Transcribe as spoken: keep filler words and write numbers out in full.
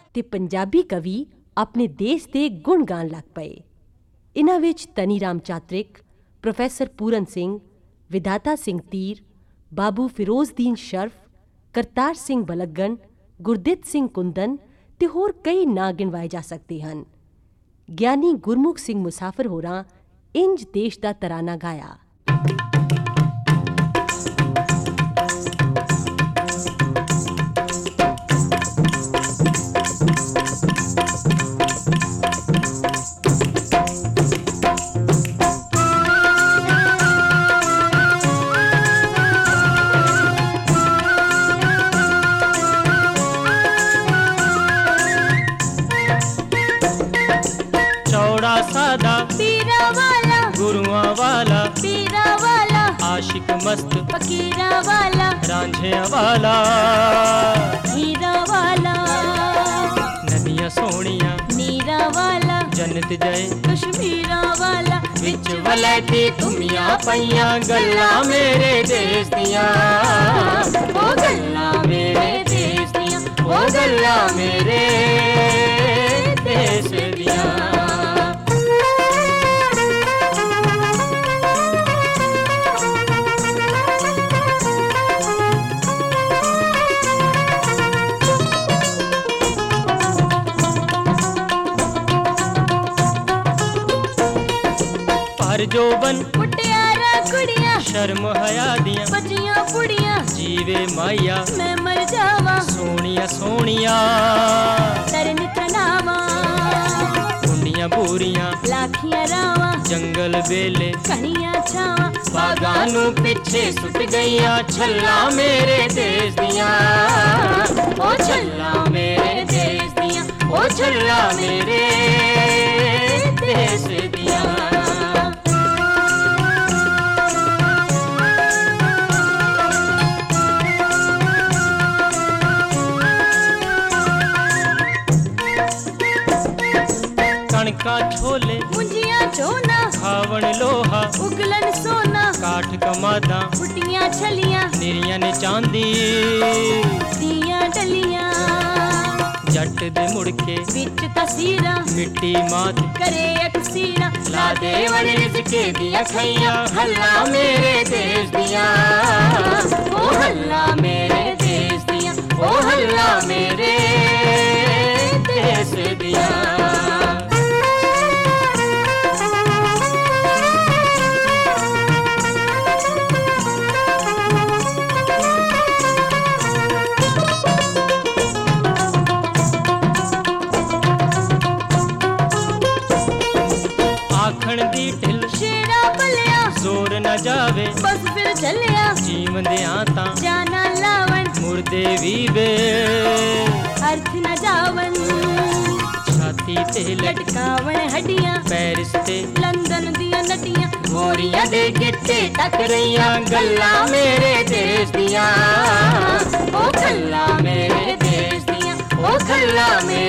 ते पंजाबी कवि अपने देश दे गुण गान लग पए। इन्हां विच तनी राम चात्रिक, प्रोफैसर पूरन सिंह, विधाता सिंह तीर, बाबू फिरोजदीन शर्फ, करतार सिंह बलगन, गुरदित सिंह कुंदन ते होर कई नां गिणवाए जा सकते हैं। ज्ञानी गुरमुख सिंह मुसाफिर होरां इंज देश दा तराना गाया। गुरुआ वाला पीरा वाला, आशिक मस्त फकीरा वाला, रांझिया वाला हीरा वाला, नदियां सोनिया नीरा वाला, जन्नत जय कश्मीरा वाला, विच वलैती तुमिया पईया गल्ला मेरे देश दियां, ओ गल्ला मेरे देश दियां, ओ गल्ला मेरे देश दियां। जोबन मुटियारा कुड़ियां, शर्म हया दियां बजियां कुड़ियां, जीवे माया मैं मर जावा, सोनिया सोनिया तरन तनावा, कुंडियां पूरियां लाखियां रावा, जंगल बेले कनियां छावा, बागानू पिछे सुट गईयां छल्ला मेरे देश दियां, ओ छल्ला मेरे देश दियां, ओ छल्ला मेरे देश दियां। कणका छोले मुंजिया चोना, खावण लोहा उगलन सोना, काठ कमादा फुटियां छलियां, निरियां ने चांदी दियां डलियां, जट दे मुड़के विच तसीरा, मिट्टी मात करे अकसीरा, ला दे वण रिज़के दियां खैयां, हल्ला मेरे देश दियां, ओ हल्ला मेरे देश दियां, ओ हल्ला मेरे देश दियां। आखण दी ढिल शेरा पलिया, जोर न जावे बस फिर चलिया, जीवंदियां तां जाना लावन, मुर्दे भी वे अर्थ न जावन, छाती ते लटकावन हड्डियां, पेरिस ते लंदन दियां नटियां, गोरियां दे गिट्टे तक रहियां गल्ला मेरे देश दियां, ओ गल्ला मेरे देश दियां, ओ गल्ला मेरे